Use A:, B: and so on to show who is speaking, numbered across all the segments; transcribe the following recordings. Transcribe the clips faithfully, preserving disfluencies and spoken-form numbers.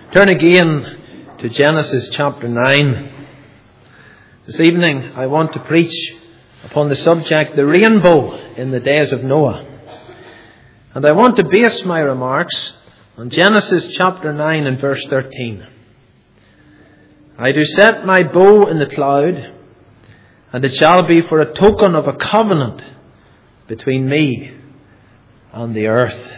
A: Turn again to Genesis chapter nine. This evening I want to preach upon the subject, the rainbow in the days of Noah. And I want to base my remarks on Genesis chapter nine and verse thirteen. I do set my bow in the cloud, and it shall be for a token of a covenant between me and the earth.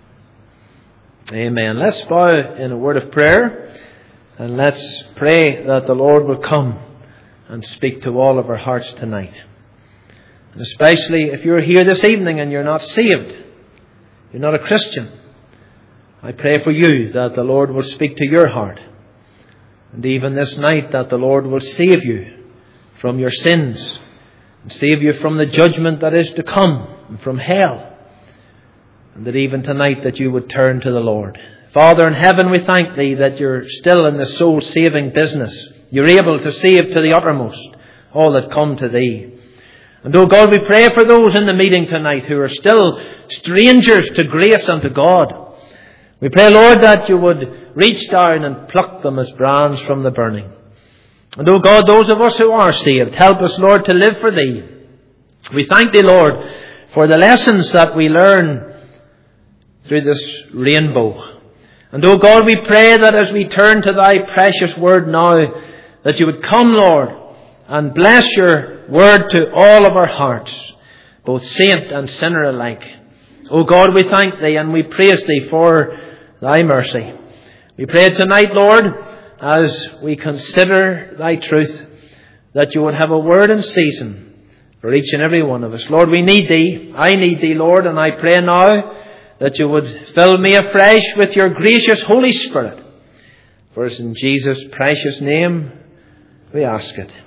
A: Amen. Let's bow in a word of prayer, and let's pray that the Lord will come and speak to all of our hearts tonight. And especially if you're here this evening and you're not saved, you're not a Christian, I pray for you that the Lord will speak to your heart. And even this night that the Lord will save you from your sins and save you from the judgment that is to come and from hell. And that even tonight that you would turn to the Lord. Father in heaven, we thank Thee that you're still in the soul-saving business. You're able to save to the uttermost all that come to Thee. And oh God, we pray for those in the meeting tonight who are still strangers to grace and to God. We pray, Lord, that you would reach down and pluck them as brands from the burning. And oh God, those of us who are saved, help us, Lord, to live for Thee. We thank Thee, Lord, for the lessons that we learn through this rainbow. And oh God, we pray that as we turn to Thy precious word now, that you would come, Lord, and bless your word to all of our hearts, both saint and sinner alike. Oh God, we thank Thee and we praise Thee for Thy mercy. We pray tonight, Lord, as we consider Thy truth, that you would have a word in season for each and every one of us. Lord, we need Thee. I need Thee, Lord, and I pray now that you would fill me afresh with your gracious Holy Spirit. For it's in Jesus' precious name we ask it.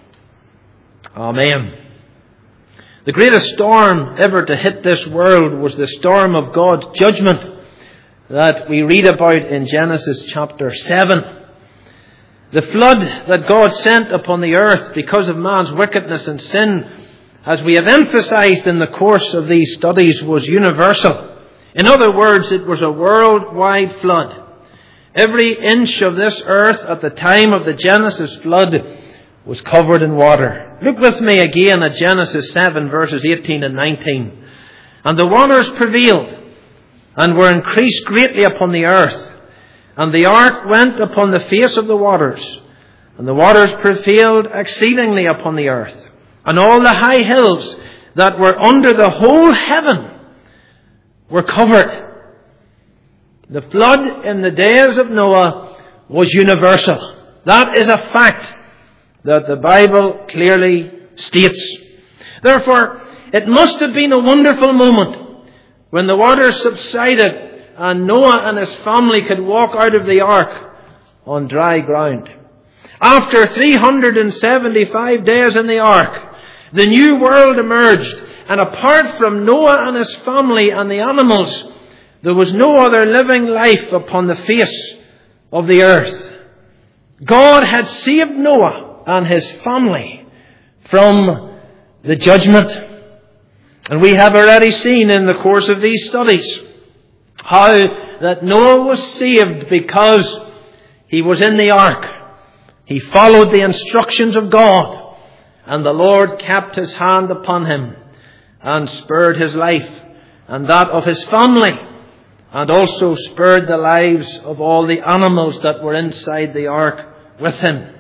A: Amen. The greatest storm ever to hit this world was the storm of God's judgment that we read about in Genesis chapter seven. The flood that God sent upon the earth because of man's wickedness and sin, as we have emphasized in the course of these studies, was universal. In other words, it was a worldwide flood. Every inch of this earth at the time of the Genesis flood was covered in water. Look with me again at Genesis seven verses eighteen and nineteen. And the waters prevailed and were increased greatly upon the earth. And the ark went upon the face of the waters. And the waters prevailed exceedingly upon the earth. And all the high hills that were under the whole heaven were covered. The flood in the days of Noah was universal. That is a fact that the Bible clearly states. Therefore, it must have been a wonderful moment when the waters subsided and Noah and his family could walk out of the ark on dry ground. After three hundred seventy-five days in the ark, the new world emerged. And apart from Noah and his family and the animals, there was no other living life upon the face of the earth. God had saved Noah and his family from the judgment. And we have already seen in the course of these studies how that Noah was saved because he was in the ark. He followed the instructions of God, and the Lord kept his hand upon him and spared his life and that of his family, and also spared the lives of all the animals that were inside the ark with him.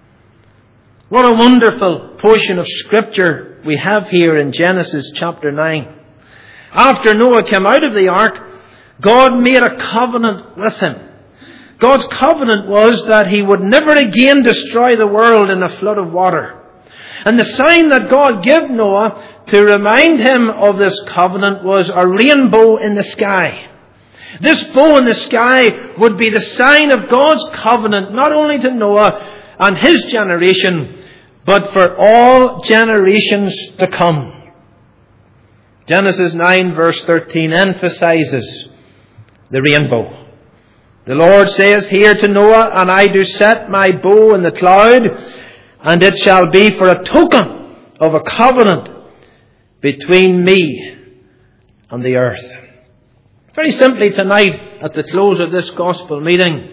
A: What a wonderful portion of Scripture we have here in Genesis chapter nine. After Noah came out of the ark, God made a covenant with him. God's covenant was that He would never again destroy the world in a flood of water. And the sign that God gave Noah to remind him of this covenant was a rainbow in the sky. This bow in the sky would be the sign of God's covenant, not only to Noah and his generation, but for all generations to come. Genesis nine verse thirteen emphasizes the rainbow. The Lord says here to Noah, and I do set my bow in the cloud, and it shall be for a token of a covenant between me and the earth. Very simply tonight, at the close of this gospel meeting,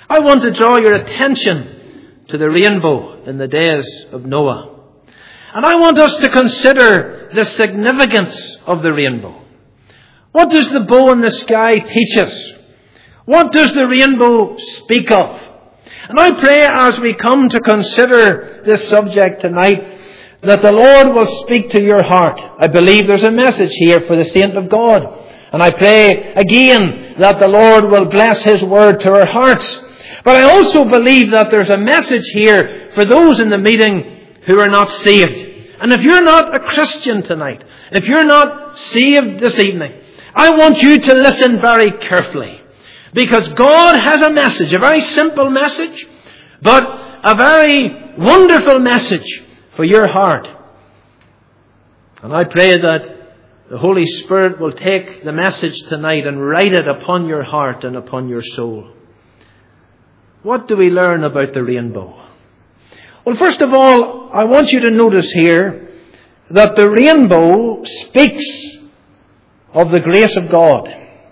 A: I want to draw your attention to the rainbow in the days of Noah. And I want us to consider the significance of the rainbow. What does the bow in the sky teach us? What does the rainbow speak of? And I pray as we come to consider this subject tonight that the Lord will speak to your heart. I believe there's a message here for the saint of God. And I pray again that the Lord will bless His word to our hearts. But I also believe that there's a message here for those in the meeting who are not saved. And if you're not a Christian tonight, if you're not saved this evening, I want you to listen very carefully. Because God has a message, a very simple message, but a very wonderful message for your heart. And I pray that the Holy Spirit will take the message tonight and write it upon your heart and upon your soul. What do we learn about the rainbow? Well, first of all, I want you to notice here that the rainbow speaks of the grace of God.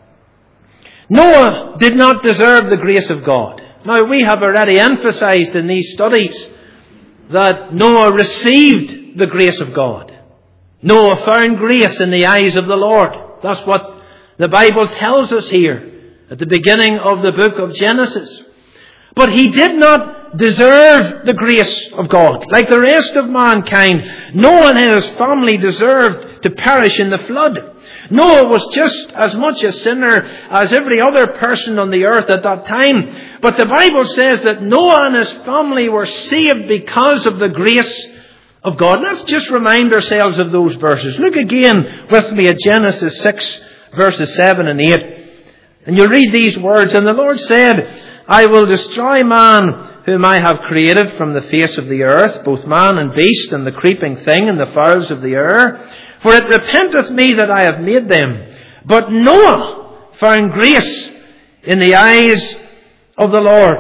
A: Noah did not deserve the grace of God. Now, we have already emphasized in these studies that Noah received the grace of God. Noah found grace in the eyes of the Lord. That's what the Bible tells us here at the beginning of the book of Genesis. But he did not deserve the grace of God. Like the rest of mankind, Noah and his family deserved to perish in the flood. Noah was just as much a sinner as every other person on the earth at that time. But the Bible says that Noah and his family were saved because of the grace of God. Let's just remind ourselves of those verses. Look again with me at Genesis six, verses seven and eight. And you read these words, and the Lord said, I will destroy man whom I have created from the face of the earth, both man and beast, and the creeping thing, and the fowls of the air. For it repenteth me that I have made them. But Noah found grace in the eyes of the Lord.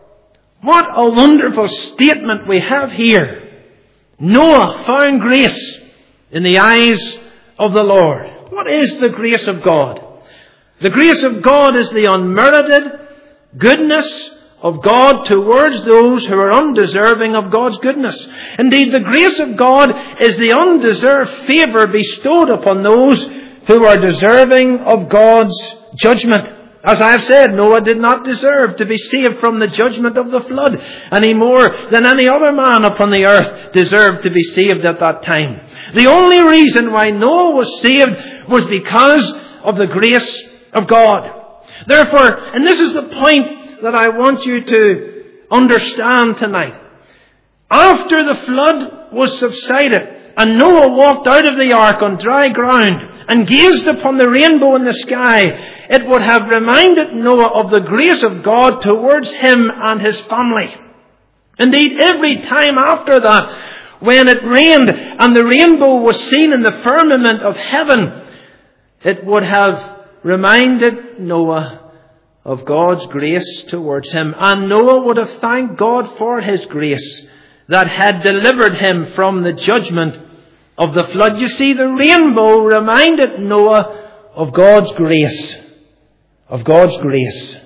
A: What a wonderful statement we have here. Noah found grace in the eyes of the Lord. What is the grace of God? The grace of God is the unmerited goodness of God towards those who are undeserving of God's goodness. Indeed, the grace of God is the undeserved favour bestowed upon those who are deserving of God's judgment. As I have said, Noah did not deserve to be saved from the judgment of the flood any more than any other man upon the earth deserved to be saved at that time. The only reason why Noah was saved was because of the grace of God. Therefore, and this is the point that I want you to understand tonight. After the flood was subsided and Noah walked out of the ark on dry ground and gazed upon the rainbow in the sky, it would have reminded Noah of the grace of God towards him and his family. Indeed, every time after that, when it rained and the rainbow was seen in the firmament of heaven, it would have reminded Noah of God's grace towards him. And Noah would have thanked God for His grace that had delivered him from the judgment of the flood. You see, the rainbow reminded Noah of God's grace. Of God's grace.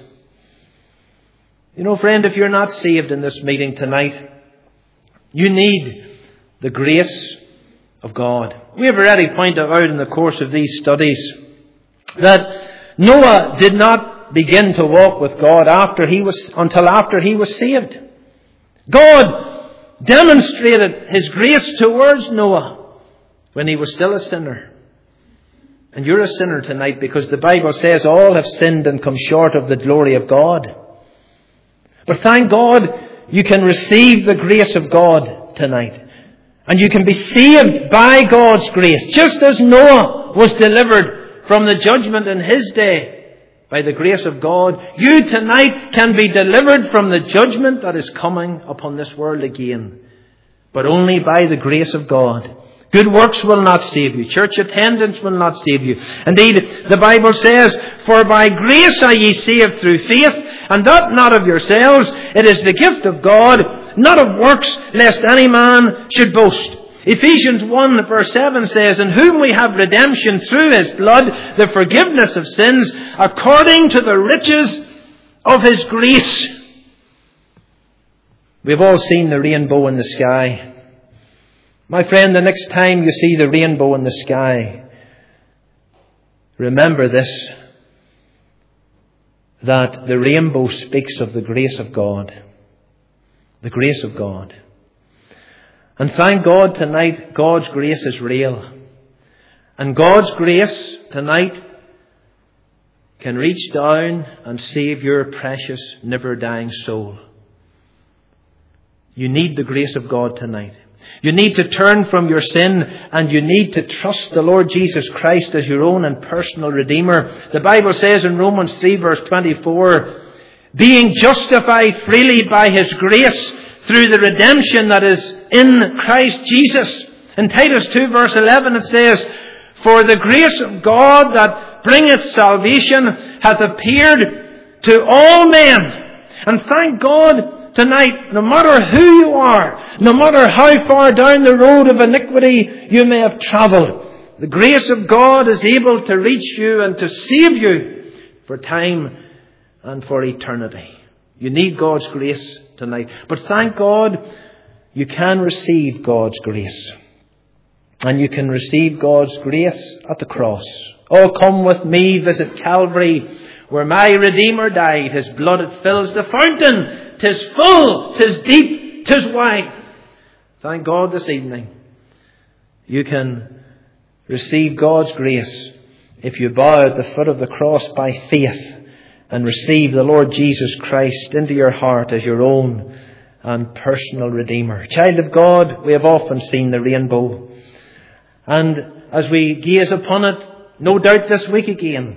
A: You know, friend, if you're not saved in this meeting tonight, you need the grace of God. We have already pointed out in the course of these studies that Noah did not begin to walk with God after he was until after he was saved. God demonstrated His grace towards Noah when he was still a sinner. And you're a sinner tonight because the Bible says all have sinned and come short of the glory of God. But thank God you can receive the grace of God tonight. And you can be saved by God's grace, just as Noah was delivered from the judgment in his day. By the grace of God, you tonight can be delivered from the judgment that is coming upon this world again. But only by the grace of God. Good works will not save you. Church attendance will not save you. Indeed, the Bible says, for by grace are ye saved through faith, and that not of yourselves. It is the gift of God, not of works, lest any man should boast. Ephesians one verse seven says, in whom we have redemption through His blood, the forgiveness of sins, according to the riches of His grace. We've all seen the rainbow in the sky. My friend, the next time you see the rainbow in the sky, remember this, that the rainbow speaks of the grace of God. The grace of God. And thank God tonight, God's grace is real. And God's grace tonight can reach down and save your precious, never-dying soul. You need the grace of God tonight. You need to turn from your sin, and you need to trust the Lord Jesus Christ as your own and personal Redeemer. The Bible says in Romans three verse twenty-four, being justified freely by His grace through the redemption that is in Christ Jesus. In Titus two verse eleven it says, for the grace of God that bringeth salvation hath appeared to all men. And thank God tonight, no matter who you are, no matter how far down the road of iniquity you may have travelled, the grace of God is able to reach you and to save you for time and for eternity. You need God's grace tonight. But thank God you can receive God's grace. And you can receive God's grace at the cross. Oh, come with me, visit Calvary, where my Redeemer died. His blood it fills the fountain. 'Tis full, 'tis deep, 'tis wide. Thank God this evening you can receive God's grace if you bow at the foot of the cross by faith and receive the Lord Jesus Christ into your heart as your own and personal Redeemer. Child of God, we have often seen the rainbow. And as we gaze upon it, no doubt this week again,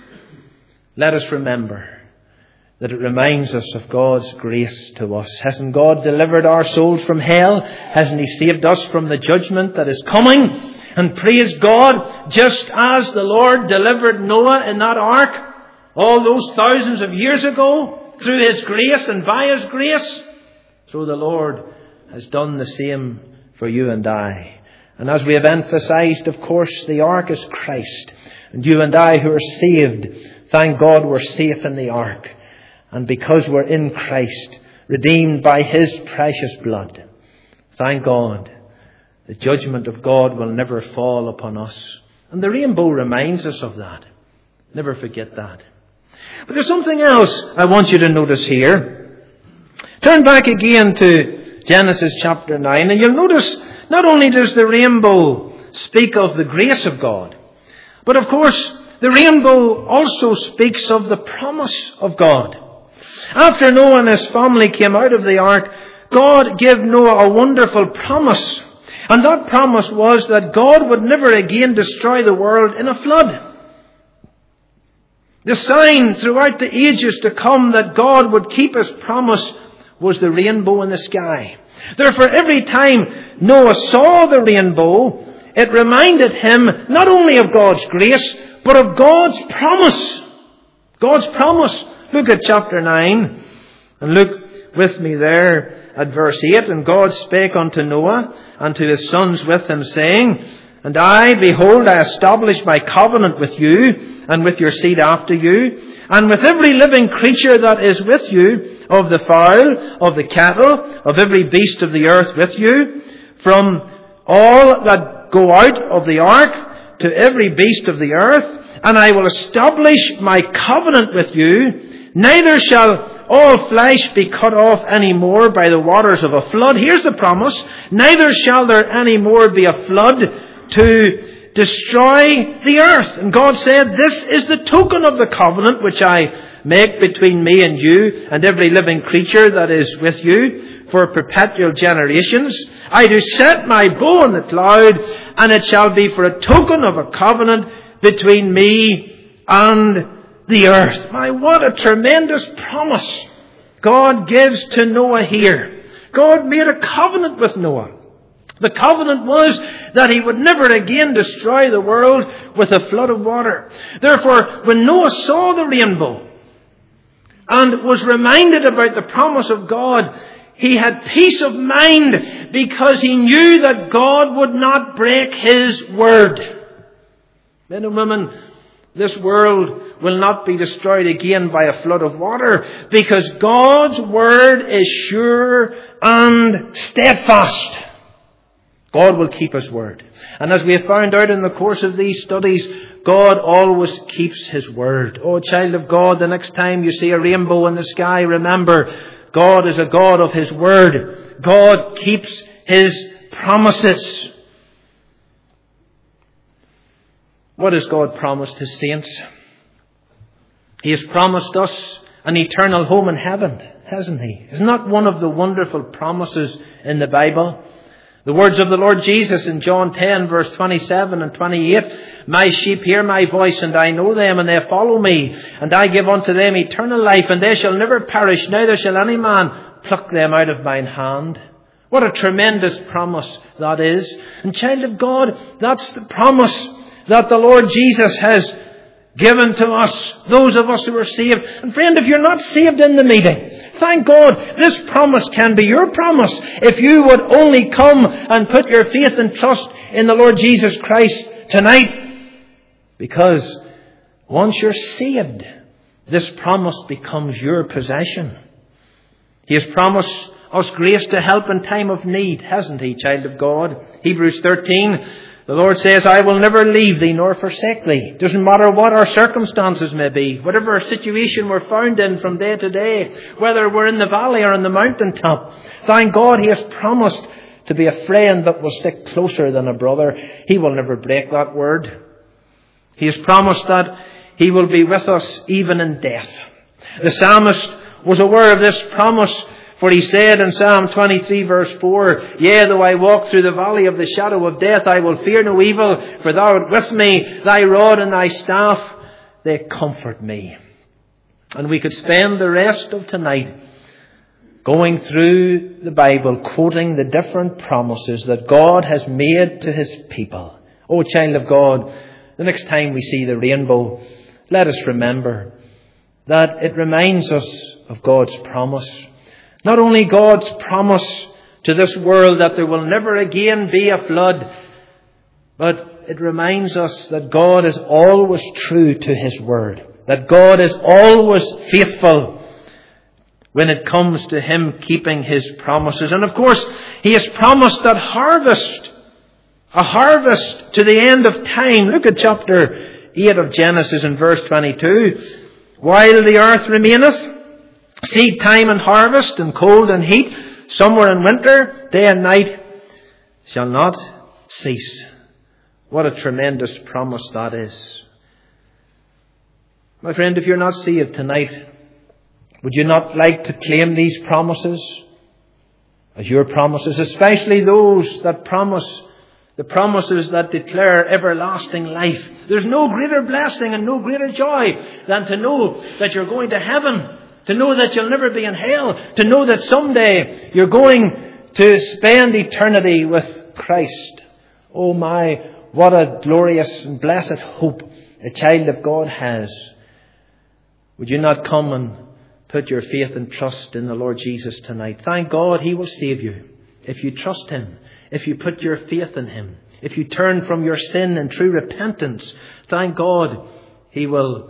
A: let us remember that it reminds us of God's grace to us. Hasn't God delivered our souls from hell? Hasn't He saved us from the judgment that is coming? And praise God, just as the Lord delivered Noah in that ark all those thousands of years ago through His grace and by His grace, so the Lord has done the same for you and I. And as we have emphasized, of course, the ark is Christ. And you and I who are saved, thank God we're safe in the ark. And because we're in Christ, redeemed by His precious blood, thank God, the judgment of God will never fall upon us. And the rainbow reminds us of that. Never forget that. But there's something else I want you to notice here. Turn back again to Genesis chapter nine, and you'll notice not only does the rainbow speak of the grace of God, but of course the rainbow also speaks of the promise of God. After Noah and his family came out of the ark, God gave Noah a wonderful promise. And that promise was that God would never again destroy the world in a flood. The sign throughout the ages to come that God would keep His promise was the rainbow in the sky. Therefore, every time Noah saw the rainbow, it reminded him not only of God's grace, but of God's promise. God's promise. Look at chapter nine, and look with me there at verse eight. And God spake unto Noah and to his sons with him, saying, and I, behold, I establish my covenant with you, and with your seed after you, and with every living creature that is with you, of the fowl, of the cattle, of every beast of the earth with you, from all that go out of the ark to every beast of the earth, and I will establish my covenant with you. Neither shall all flesh be cut off any more by the waters of a flood. Here's the promise. Neither shall there any more be a flood to destroy the earth. And God said, this is the token of the covenant which I make between me and you and every living creature that is with you for perpetual generations. I do set my bow in the cloud, and it shall be for a token of a covenant between me and the earth. My, what a tremendous promise God gives to Noah here. God made a covenant with Noah. The covenant was that He would never again destroy the world with a flood of water. Therefore, when Noah saw the rainbow and was reminded about the promise of God, he had peace of mind because he knew that God would not break His word. Men and women, this world will not be destroyed again by a flood of water because God's word is sure and steadfast. God will keep His word. And as we have found out in the course of these studies, God always keeps His word. Oh, child of God, the next time you see a rainbow in the sky, remember, God is a God of His word. God keeps His promises. What has God promised His saints? He has promised us an eternal home in heaven, hasn't He? Isn't that one of the wonderful promises in the Bible? The words of the Lord Jesus in John ten, verse twenty-seven and twenty-eight. My sheep hear my voice, and I know them, and they follow me. And I give unto them eternal life, and they shall never perish, neither shall any man pluck them out of mine hand. What a tremendous promise that is. And child of God, that's the promise that the Lord Jesus has given to us, those of us who are saved. And friend, if you're not saved in the meeting, thank God, this promise can be your promise if you would only come and put your faith and trust in the Lord Jesus Christ tonight. Because once you're saved, this promise becomes your possession. He has promised us grace to help in time of need, hasn't He, child of God? Hebrews thirteen, the Lord says, I will never leave thee nor forsake thee. Doesn't matter what our circumstances may be, whatever situation we're found in from day to day, whether we're in the valley or on the mountaintop. Thank God He has promised to be a friend that will stick closer than a brother. He will never break that word. He has promised that He will be with us even in death. The psalmist was aware of this promise, for he said in Psalm twenty-three verse four, Yea, though I walk through the valley of the shadow of death, I will fear no evil, for thou art with me, thy rod and thy staff, they comfort me. And we could spend the rest of tonight going through the Bible, quoting the different promises that God has made to His people. Oh, child of God, the next time we see the rainbow, let us remember that it reminds us of God's promise. Not only God's promise to this world that there will never again be a flood, but it reminds us that God is always true to His word. That God is always faithful when it comes to Him keeping His promises. And of course, He has promised that harvest, a harvest to the end of time. Look at chapter eight of Genesis in verse twenty-two. While the earth remaineth, seed time and harvest, and cold and heat, summer and winter, day and night, shall not cease. What a tremendous promise that is. My friend, if you're not saved tonight, would you not like to claim these promises as your promises, especially those that promise, the promises that declare everlasting life? There's no greater blessing and no greater joy than to know that you're going to heaven, to know that you'll never be in hell, to know that someday you're going to spend eternity with Christ. Oh my, what a glorious and blessed hope a child of God has. Would you not come and put your faith and trust in the Lord Jesus tonight? Thank God He will save you if you trust Him, if you put your faith in Him, if you turn from your sin in true repentance. Thank God He will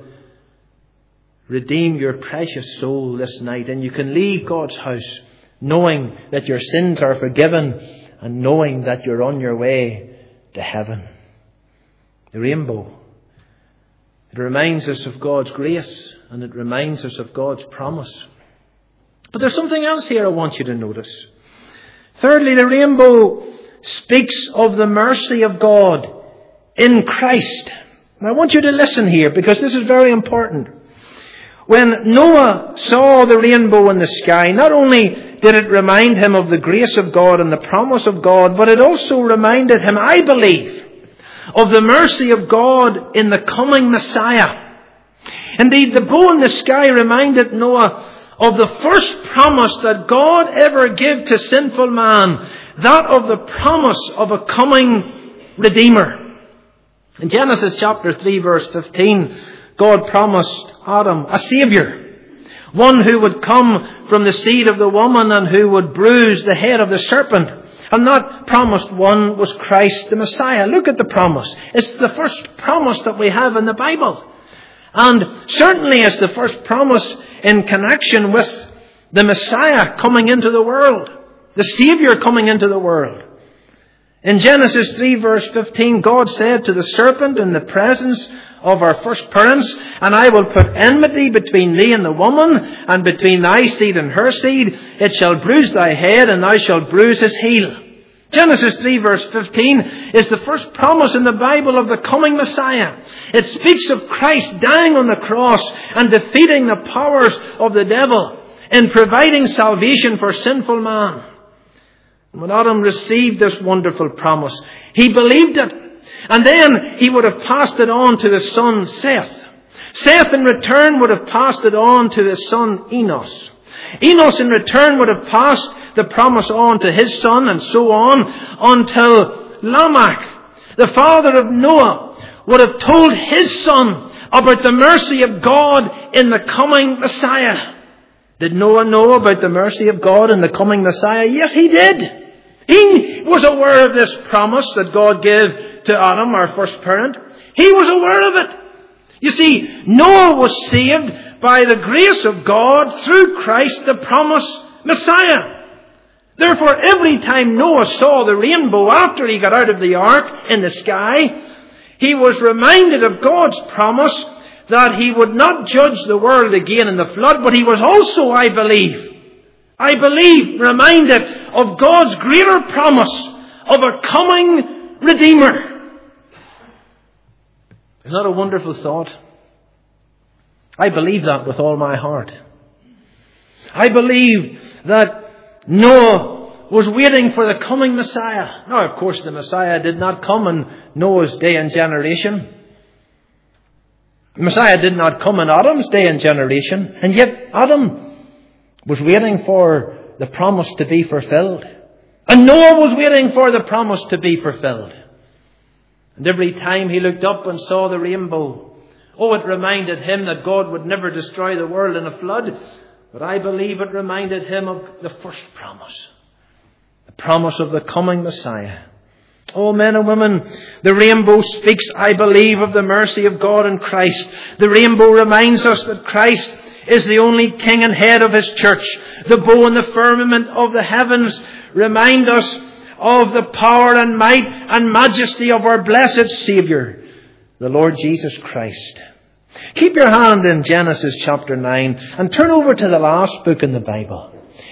A: redeem your precious soul this night, and you can leave God's house knowing that your sins are forgiven and knowing that you're on your way to heaven. The rainbow, it reminds us of God's grace, and it reminds us of God's promise. But there's something else here I want you to notice. Thirdly, the rainbow speaks of the mercy of God in Christ. And I want you to listen here, because this is very important. When Noah saw the rainbow in the sky, not only did it remind him of the grace of God and the promise of God, but it also reminded him, I believe, of the mercy of God in the coming Messiah. Indeed, the bow in the sky reminded Noah of the first promise that God ever gave to sinful man, that of the promise of a coming Redeemer. In Genesis chapter three verse fifteen, God promised Adam a Saviour, one who would come from the seed of the woman and who would bruise the head of the serpent. And that promised one was Christ the Messiah. Look at the promise. It's the first promise that we have in the Bible. And certainly it's the first promise in connection with the Messiah coming into the world. the Saviour coming into the world. In Genesis three verse fifteen, God said to the serpent in the presence of our first parents, "And I will put enmity between thee and the woman, and between thy seed and her seed. It shall bruise thy head, and thou shalt bruise his heel." Genesis three verse fifteen is the first promise in the Bible of the coming Messiah. It speaks of Christ dying on the cross and defeating the powers of the devil in providing salvation for sinful man. When Adam received this wonderful promise, he believed it. And then he would have passed it on to his son Seth. Seth in return would have passed it on to his son Enos. Enos in return would have passed the promise on to his son, and so on until Lamech, the father of Noah, would have told his son about the mercy of God in the coming Messiah. Did Noah know about the mercy of God in the coming Messiah? Yes, he did. He was aware of this promise that God gave to Adam, our first parent. He was aware of it. You see, Noah was saved by the grace of God through Christ, the promised Messiah. Therefore, every time Noah saw the rainbow after he got out of the ark in the sky, he was reminded of God's promise that he would not judge the world again in the flood, but he was also, I believe, I believe, reminded of God's greater promise of a coming Redeemer. Isn't that a wonderful thought? I believe that with all my heart. I believe that Noah was waiting for the coming Messiah. Now, of course, the Messiah did not come in Noah's day and generation. The Messiah did not come in Adam's day and generation. And yet Adam was waiting for the promise to be fulfilled. And Noah was waiting for the promise to be fulfilled. And every time he looked up and saw the rainbow, oh, it reminded him that God would never destroy the world in a flood. But I believe it reminded him of the first promise. The promise of the coming Messiah. Oh, men and women, the rainbow speaks, I believe, of the mercy of God in Christ. The rainbow reminds us that Christ is the only king and head of his church. The bow and the firmament of the heavens remind us of the power and might and majesty of our blessed Saviour, the Lord Jesus Christ. Keep your hand in Genesis chapter nine and turn over to the last book in the Bible,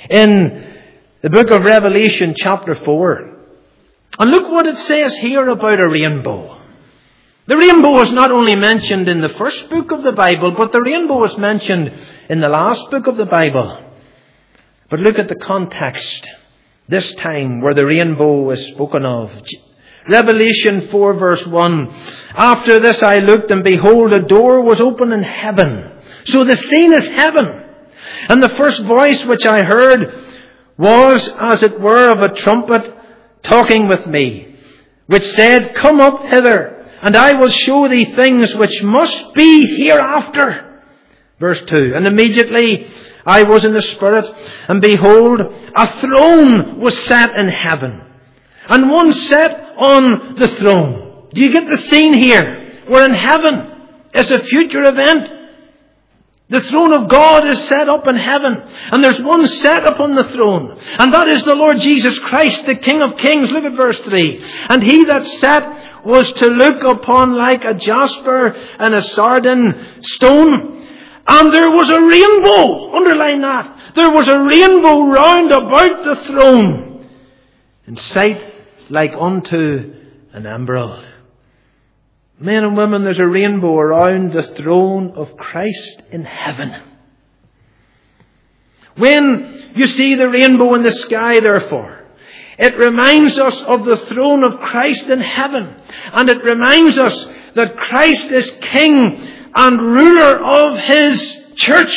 A: in the book of Revelation chapter four. And look what it says here about a rainbow. The rainbow is not only mentioned in the first book of the Bible, but the rainbow is mentioned in the last book of the Bible. But look at the context this time where the rainbow is spoken of. Revelation four verse one. After this I looked, and behold, a door was open in heaven. So the scene is heaven. And the first voice which I heard was, as it were, of a trumpet talking with me, which said, Come up hither, and I will show thee things which must be hereafter. Verse two. And immediately I was in the Spirit, and behold, a throne was set in heaven, and one sat on the throne. Do you get the scene here? We're in heaven. It's a future event. The throne of God is set up in heaven, and there's one set upon the throne, and that is the Lord Jesus Christ, the King of Kings. Look at verse three. And he that sat was to look upon like a jasper and a sardine stone, and there was a rainbow. Underline that. There was a rainbow round about the throne, in sight like unto an emerald. Men and women, there's a rainbow around the throne of Christ in heaven. When you see the rainbow in the sky, therefore, it reminds us of the throne of Christ in heaven. And it reminds us that Christ is King and ruler of His church.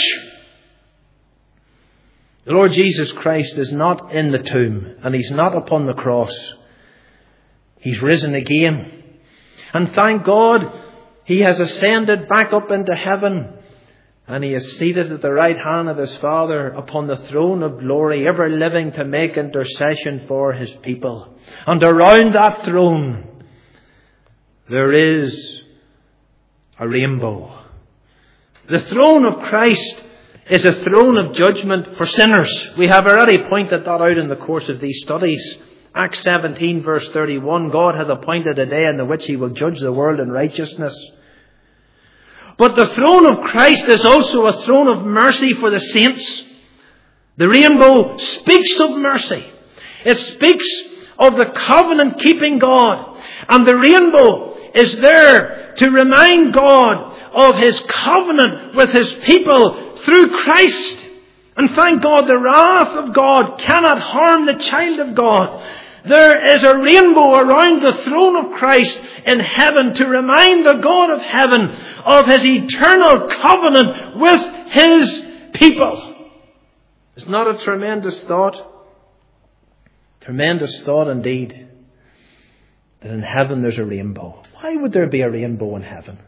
A: The Lord Jesus Christ is not in the tomb, and He's not upon the cross. He's risen again. And thank God, He has ascended back up into heaven, and He is seated at the right hand of His Father upon the throne of glory, ever living to make intercession for His people. And around that throne, there is a rainbow. The throne of Christ is a throne of judgment for sinners. We have already pointed that out in the course of these studies. Acts seventeen verse thirty-one, God hath appointed a day in the which he will judge the world in righteousness. But the throne of Christ is also a throne of mercy for the saints. The rainbow speaks of mercy. It speaks of the covenant-keeping God. And the rainbow is there to remind God of his covenant with his people through Christ. And thank God, the wrath of God cannot harm the child of God. There is a rainbow around the throne of Christ in heaven to remind the God of heaven of his eternal covenant with his people. It's not a tremendous thought? Tremendous thought indeed. That in heaven there's a rainbow. Why would there be a rainbow in heaven?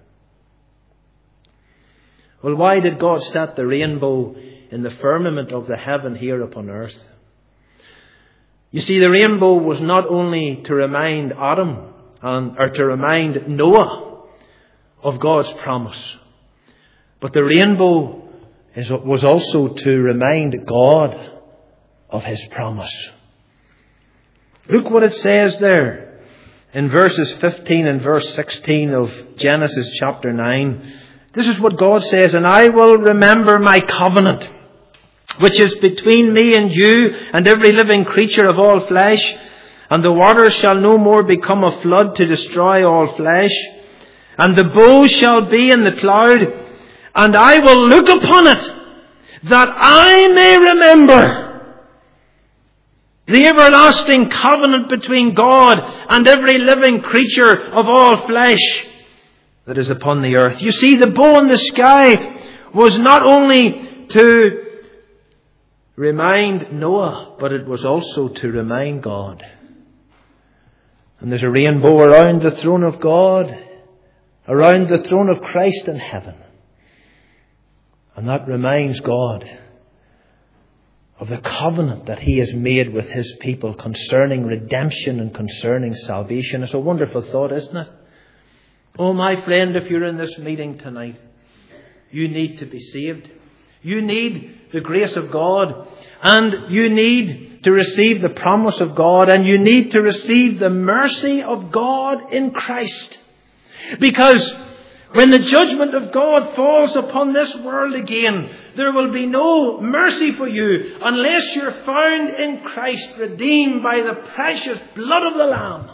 A: Well, why did God set the rainbow in the firmament of the heaven here upon earth? You see, the rainbow was not only to remind Adam and, or to remind Noah of God's promise, but the rainbow is, was also to remind God of his promise. Look what it says there in verses fifteen and verse sixteen of Genesis chapter nine. This is what God says, "And I will remember my covenant, which is between me and you and every living creature of all flesh. And the waters shall no more become a flood to destroy all flesh. And the bow shall be in the cloud. And I will look upon it, that I may remember the everlasting covenant between God and every living creature of all flesh that is upon the earth." You see, the bow in the sky was not only to remind Noah, but it was also to remind God. And there's a rainbow around the throne of God, around the throne of Christ in heaven. And that reminds God of the covenant that he has made with his people concerning redemption and concerning salvation. It's a wonderful thought, isn't it? Oh, my friend, if you're in this meeting tonight, you need to be saved. You need the grace of God, and you need to receive the promise of God, and you need to receive the mercy of God in Christ. Because when the judgment of God falls upon this world again, there will be no mercy for you unless you're found in Christ, redeemed by the precious blood of the Lamb.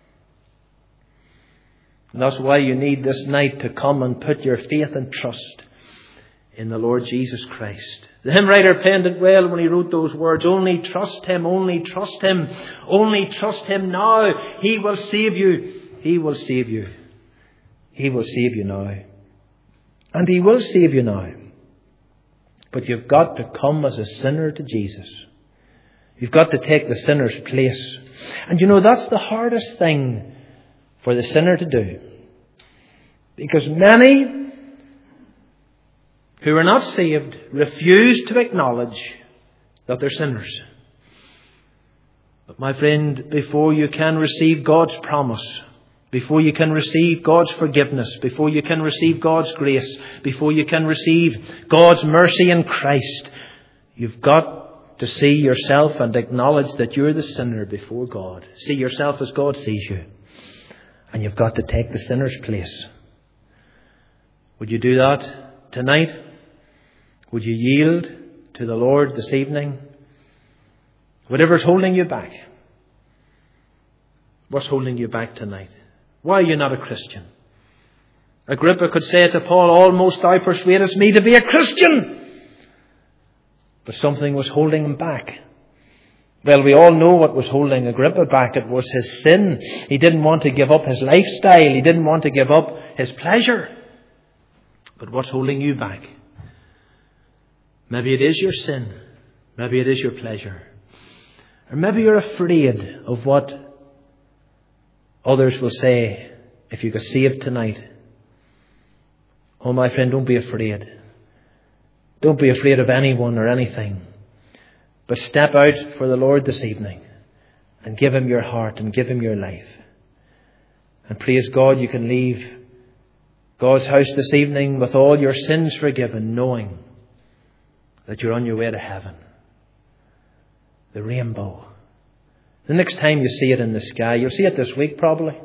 A: And that's why you need this night to come and put your faith and trust in the Lord Jesus Christ. The hymn writer penned it well when he wrote those words, "Only trust him, only trust him, only trust him now. He will save you, he will save you. He will save you now." And he will save you now. But you've got to come as a sinner to Jesus. You've got to take the sinner's place. And you know, that's the hardest thing for the sinner to do. Because many who are not saved refuse to acknowledge that they're sinners. But my friend, before you can receive God's promise, before you can receive God's forgiveness, before you can receive God's grace, before you can receive God's mercy in Christ, you've got to see yourself and acknowledge that you're the sinner before God. See yourself as God sees you. And you've got to take the sinner's place. Would you do that tonight? Would you yield to the Lord this evening? Whatever's holding you back. What's holding you back tonight? Why are you not a Christian? Agrippa could say to Paul, "Almost thou persuadest me to be a Christian." But something was holding him back. Well, we all know what was holding Agrippa back. It was his sin. He didn't want to give up his lifestyle. He didn't want to give up his pleasure. But what's holding you back? Maybe it is your sin. Maybe it is your pleasure. Or maybe you're afraid of what others will say if you get saved tonight. Oh, my friend, don't be afraid. Don't be afraid of anyone or anything. But step out for the Lord this evening and give him your heart and give him your life. And praise God, you can leave God's house this evening with all your sins forgiven, knowing that you're on your way to heaven. The rainbow. The next time you see it in the sky, you'll see it this week probably.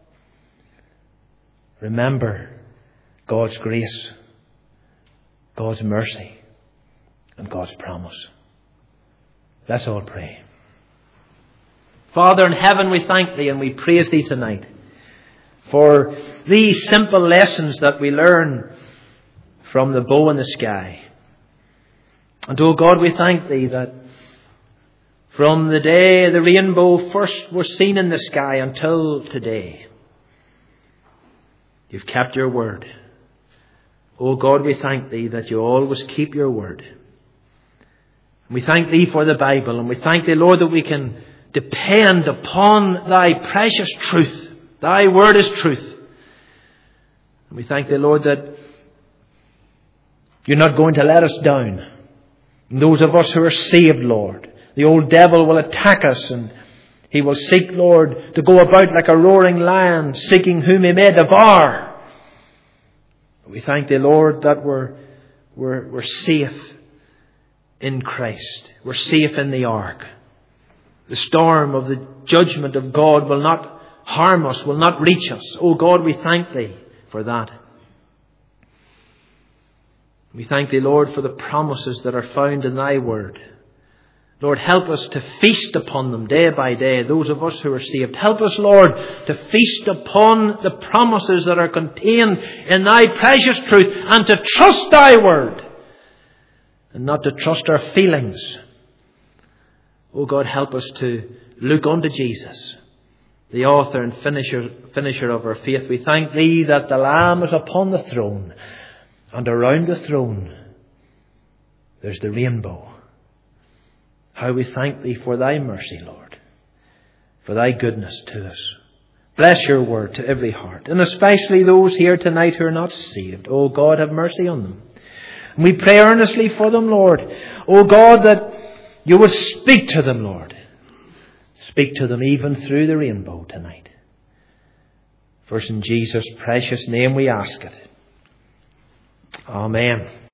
A: Remember God's grace, God's mercy, and God's promise. Let's all pray. Father in heaven, we thank Thee and we praise Thee tonight for these simple lessons that we learn from the bow in the sky. And oh God, we thank Thee that from the day the rainbow first was seen in the sky until today, You've kept Your word. Oh God, we thank Thee that You always keep Your word. We thank Thee for the Bible, and we thank Thee, Lord, that we can depend upon Thy precious truth. Thy word is truth. And we thank Thee, Lord, that You're not going to let us down. And those of us who are saved, Lord, the old devil will attack us, and he will seek, Lord, to go about like a roaring lion, seeking whom he may devour. We thank Thee, Lord, that we're, we're, we're safe in Christ. We're safe in the ark. The storm of the judgment of God will not harm us, will not reach us. Oh God, we thank Thee for that. We thank Thee, Lord, for the promises that are found in Thy word. Lord, help us to feast upon them day by day, those of us who are saved. Help us, Lord, to feast upon the promises that are contained in Thy precious truth, and to trust Thy word and not to trust our feelings. Oh God, help us to look unto Jesus, the author and finisher, finisher of our faith. We thank Thee that the Lamb is upon the throne, and around the throne there's the rainbow. How we thank Thee for Thy mercy, Lord, for Thy goodness to us. Bless Your word to every heart, and especially those here tonight who are not saved. Oh God, have mercy on them. And we pray earnestly for them, Lord. Oh God, that You would speak to them, Lord. Speak to them even through the rainbow tonight. For in Jesus' precious name we ask it. Amen.